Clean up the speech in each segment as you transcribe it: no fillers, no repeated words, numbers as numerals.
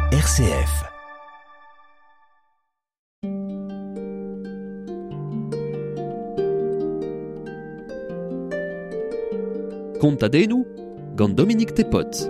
RCF. Contadenu, gant Dominique Tepot.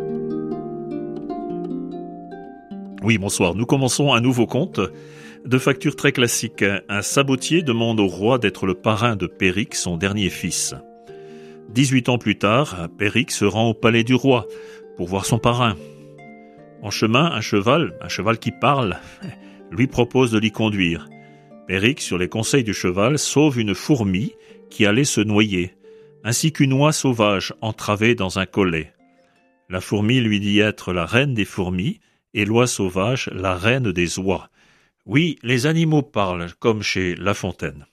Oui, bonsoir. Nous commençons un nouveau conte de facture très classique. Un sabotier demande au roi d'être le parrain de Péric, son dernier fils. 18 ans plus tard, Péric se rend au palais du roi pour voir son parrain. En chemin, un cheval qui parle, lui propose de l'y conduire. Péric, sur les conseils du cheval, sauve une fourmi qui allait se noyer, ainsi qu'une oie sauvage entravée dans un collet. La fourmi lui dit être la reine des fourmis et l'oie sauvage la reine des oies. Oui, les animaux parlent, comme chez La Fontaine.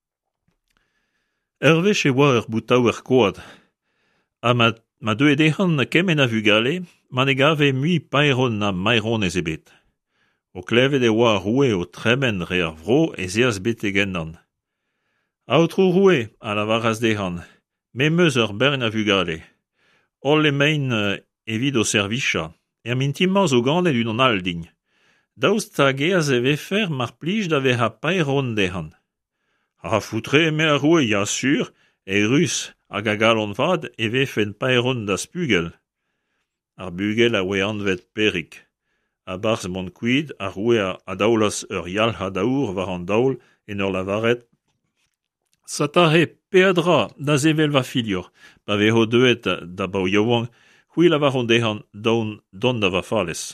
Hervé chez oa boutaou koad. A ma deux edehan kemen a vu gale, manegave mui paeron na mairon ezebet. O kleve de oa roue o tremen re ar vro ezeaz bete gennan. A o tro roue, a la varas dehan, me meus ur bern a vu gale. Ol le mein evit o servicha, e am intimans o ganet un alding. Daoust tageaz e vefer mar plij da veha paeron dehan. A foutre me a roue, ya sur, e rus hag a galon vad e vefen paeron da spugel. Ar bugel a oe anvet Péric. A barz mont kuit a roue a daoulas ur yal ha daour war an daoul en ur lavaret. Satare peadra da zevel va filior, pa veho deuet da bau yawang, hui la varon dehan don da va fales.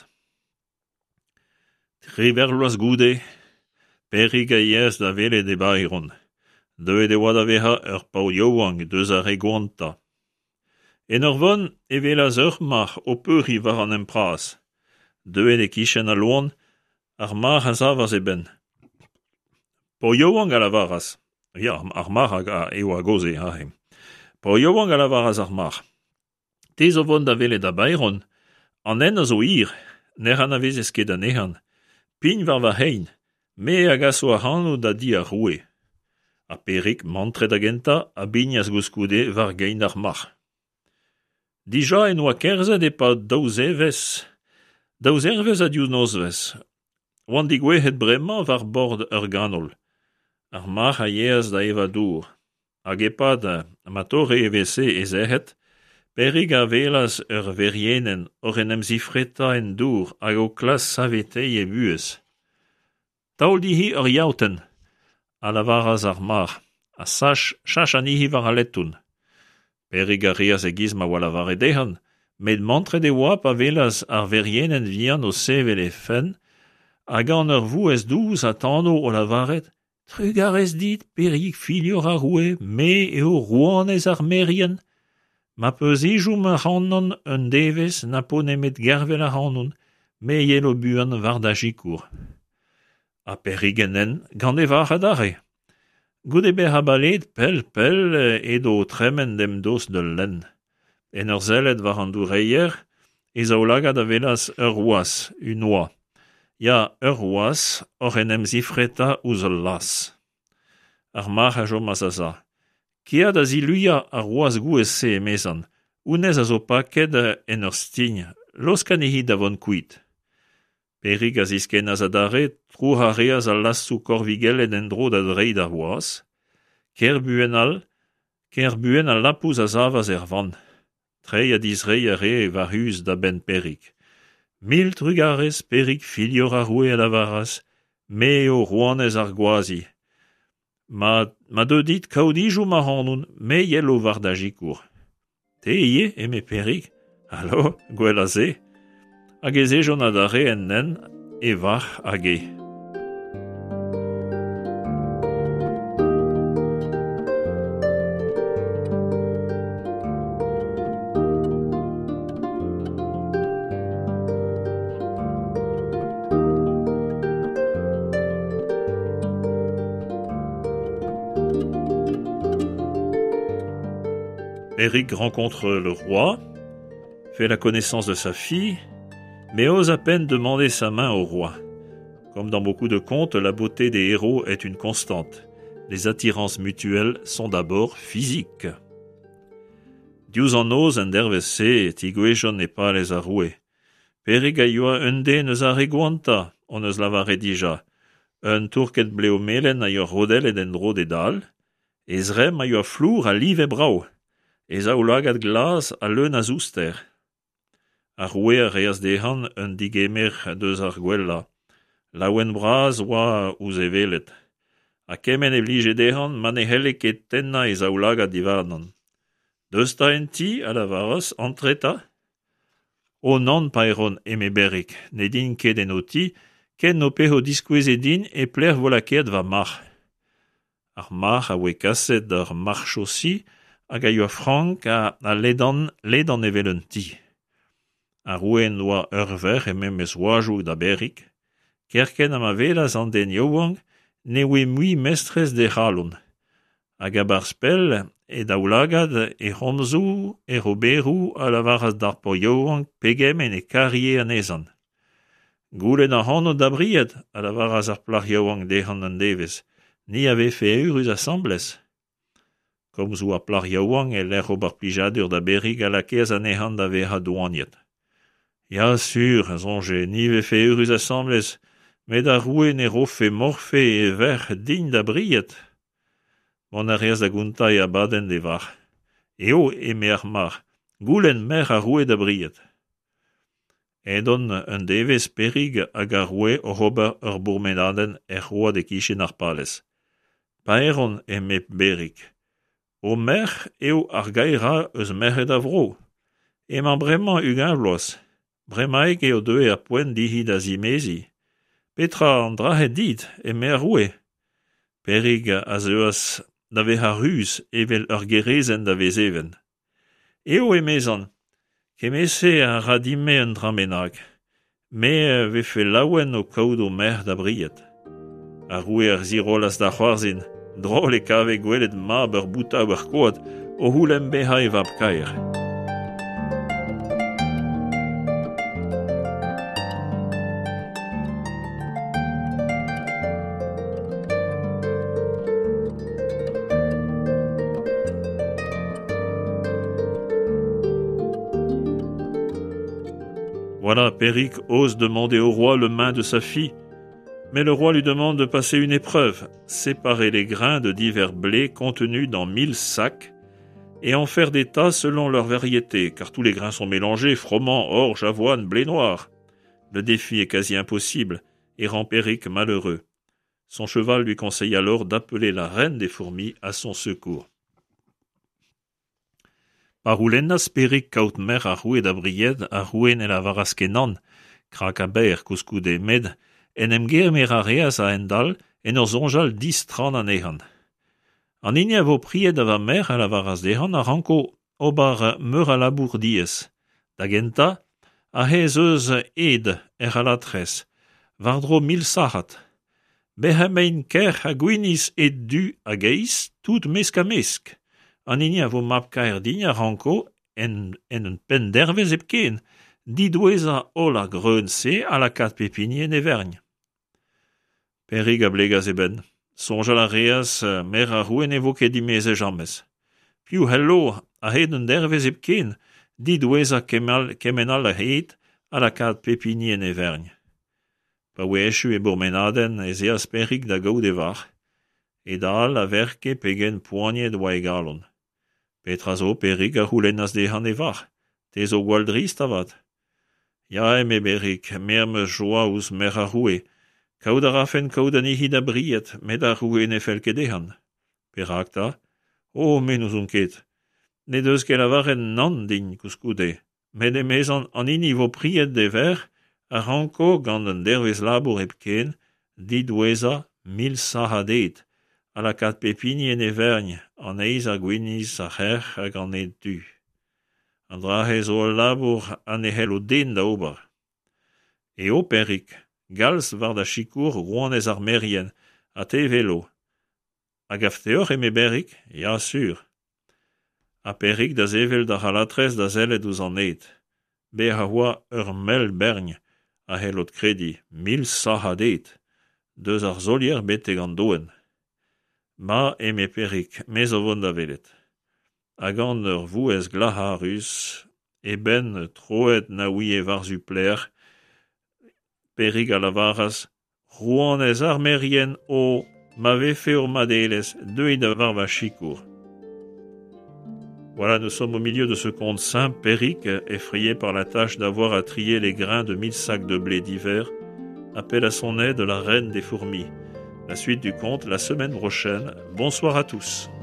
Triverloas goude, Péric a yes da vele de bairon. Deuet e oa da veha ur pau yawang deus a regwanta. En ur von e velaz ur mar o peuri war an empraz. Deuet e kichen a loan, ar mar a zavas e ben. Pau yawang a la varas. Ja, ar mar a eo a goze ha he. Pau yawang a la varas ar mar. Tez o von da vele da bairon, an en a zo ir, ner an a vezes ket an ehan. Pin var va hein, me a gaso a hanou da di a roue. A Péric mantre da genta a bignaz gouskoude var gein ar mar. Dija en oa kerzet e pa daouz ervez a diou nozvez. Oan digwehet bremañ var bord ur ganol. Ar mar a yeaz da eva dour. Hag epad ma torre evese ezehet, Péric a velaz ur verienen or en em zifreta en dour hag o klas savetei e buez. Taol dihi ur yaouten, a la varaz ar mar, a sach anihi var a lettoun. Péric a reaz e giz ma wala var edehan, med mantre de oa pa velaz ar verienen vian o sevel e fen, hag an ur vouez douz a tano o la varet, trugarez dit Péric filior a roue, me eo rouanez ar merien. Ma peus ijou ma rannon un devez na po nemet gervel a rannon, me yelo buan var da jikour. A Péric enen gant e var adare. Goude ber a baled pel edo tremen dem dos de len. En ur zellet var an doureier, ez a olagad a velas ur oas, un oa. Ya ur oas, or en em zifreta ouz ul las. Ar mar a jo mazaza. Kiad a ziluia ar oas gouez se emezan, ounez a zo paket en ur stign, loskan ehi da von kuit. Péric a zisken az adare, tro ha reaz al lassou korvigel en dro da dreid ar oas, ker buen al lapouz a zavaz er van. Trei a dizrei a re varhus da ben Péric. Mil trugarez Péric filior a roue a la varas, me o rouanez ar gwazi. Ma deux dit kaoudijou ma rannoun, me yelo var da jikour. Te ie, eme Péric? Allo, gwell a ze? Hag eze jon adare en nen, e var hag e. Péric rencontre le roi, fait la connaissance de sa fille, mais ose à peine demander sa main au roi. Comme dans beaucoup de contes, la beauté des héros est une constante. Les attirances mutuelles sont d'abord physiques. Diouz an oz en dervez se, tigwejon e palez a roue. Perig a yoa un den eus ar regwanta, on eus lavare dija. Un tourket bleo melen a yoa rodelet en dro de dal, ezrem a yoa flour a liv e brau, ez a oulagad glas a leun a zouster. A roue a reas dehan un digemer deus ar gwella. Laouen braz oa ouz e velet. A kemen e blije dehan man e helle ket tenna ez a oulagad divarnan. Deus ta en ti a la varas entreta? O non paeron eme berik, ne din ket en o ti, ken no peho diskoueze din e pler volaket va mar. Ar mar a oe kaset d'ar marchosi hag a yoa frank a ledan evel un ti. A rouen oa ur ver e memes oajou da berik, kerken am a velaz an den yoang ne oe mui mestres de c'halon. Hag a bar spel e daoulagad e c'homzou e roberou a lavaras d'ar po yoang pegem en e karie anezan. Goulen a c'hanno da bried a lavaras ar plar yoang dehan an devez, ni ave fe eurus assemblez. Komzou a plar yoang e l'er ober plijadur da berig a lakez anehan da veha douaniet. Ya sur, zonje, ni ve fe eurus assemblez, met a roue ne rofe morfe e ver din da briet. Mon a reas da gunta e a baden de var. Eo e mer mar, goulen mer a roue da briet. Edon un devez perig hag a roue o ober ur bourmenaden er roa de kichen ar palez. Paeron e me berig. O mer eo ar gaira eus merret a vro. Emañ bremañ ugin vloaz. Bremaik eo deue a poent dihi da zimezi. Petra an drahet dit e mer roue. Perig a zeuas da veha ruz evel ur gerezen da vezeven. Eo e mezan, kemese a radime un dramenag, me vefe laouen o kaout o mer da briet. A roue ar zirolas da c'hoarzin, drôle e kave gwelet mab ur bouta ur koad o houlem beha e vab kaer. Voilà, Périk ose demander au roi le main de sa fille, mais le roi lui demande de passer une épreuve, séparer les grains de divers blés contenus dans 1000 sacs et en faire des tas selon leur variété, car tous les grains sont mélangés, froment, orge, avoine, blé noir. Le défi est quasi impossible et rend Périk malheureux. Son cheval lui conseille alors d'appeler la reine des fourmis à son secours. Paroulennas Périk kaut mer a roue da bried a rouen el a varas kenan, krak a ber kouskoude med, en emger mer a reas a endal en ur zonjal 10 tran anehan. An inia vo pried a va mer a la varas dehan a ranko obar meur a labour diez. Da genta a hez eus ed a latres, vardro 1000 sahat. Behamein ker a gwinis et du a geiz tout mesk a mesk. An ini a vo map kaer din a ranko en un pen dervez epken, didoueza ol a greun se a la kat pepinien e vergne. Perig a blegaz e ben. Sonjal a reas mer a rouen e vo ket dimeze jammez. Piou hello a hed un dervez epken, didoueza kemenal a hed a la kat pepinien e vergne. Pa wechu e bourmenaden e zeas Perig da gaout e var, e dal a verke pegen poaniet oa e galon. Petra zo Perig a c'houlennas dehan e var, te zo gwaldrist avad. Ya eme Perig, mer me joa ouz mer a roue, kaout a rafen kaout an ihi da briet, met a roue ne felke dehan. Perak ta, o menous on ket, ne deus ket a varen nan din kouskoude, met e mezan an ini vo priet de ver, a ranko gant un dervez labour epken, didoueza 1000 sahadet, a la kat pepinien e vergne, an eiz a gwiniz a c'her hag an e du. An drahe zo al labour an e hel o den da ober. E o Perik, gals var da chikour rouanez ar merien, a te velo. Hag afteoc'h eme Perik, ya sur. A Perik da zevel da c'halatrez da zellet ouz an et. Be a oa ur mel bergne, a helot kredi, 1000 sahadet, deus ar zolier beteg an doen. Ma eme Perik, mez o vont da velet. Hag an ur vouez glaha rus, e ben troet na ouie var zu pler, Perig a lavaras, Rouanez armerien o m'avait fait urmadeles, deuil de varvachicourt. Voilà, nous sommes au milieu de ce conte simple. Périg, effrayé par la tâche d'avoir à trier les grains de 1000 sacs de blé d'hiver, appelle à son aide la reine des fourmis. La suite du conte la semaine prochaine. Bonsoir à tous.